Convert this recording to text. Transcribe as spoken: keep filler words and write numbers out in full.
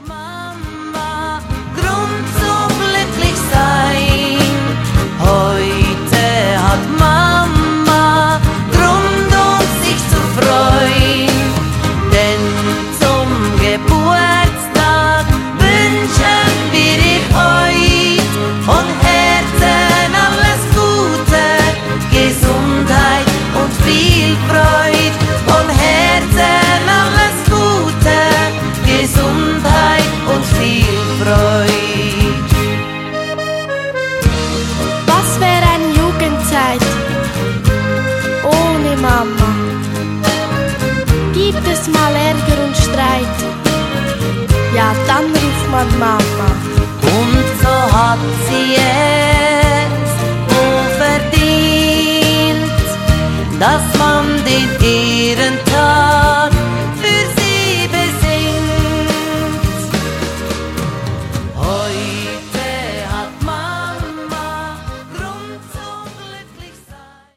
Mama, Grund zum glücklich sein. Heute hat Mama Grund, um sich zu freuen. Denn zum Geburtstag wünschen wir dir heut von Herzen alles Gute, Gesundheit und viel Freud. Von Herzen alles Gute, Gesundheit und viel Freud. Was wäre eine Jugendzeit ohne Mama? Gibt es mal Ärger und Streit? Ja, dann ruft man Mama. Und so hat sie es wohl verdient, dass man den Ehren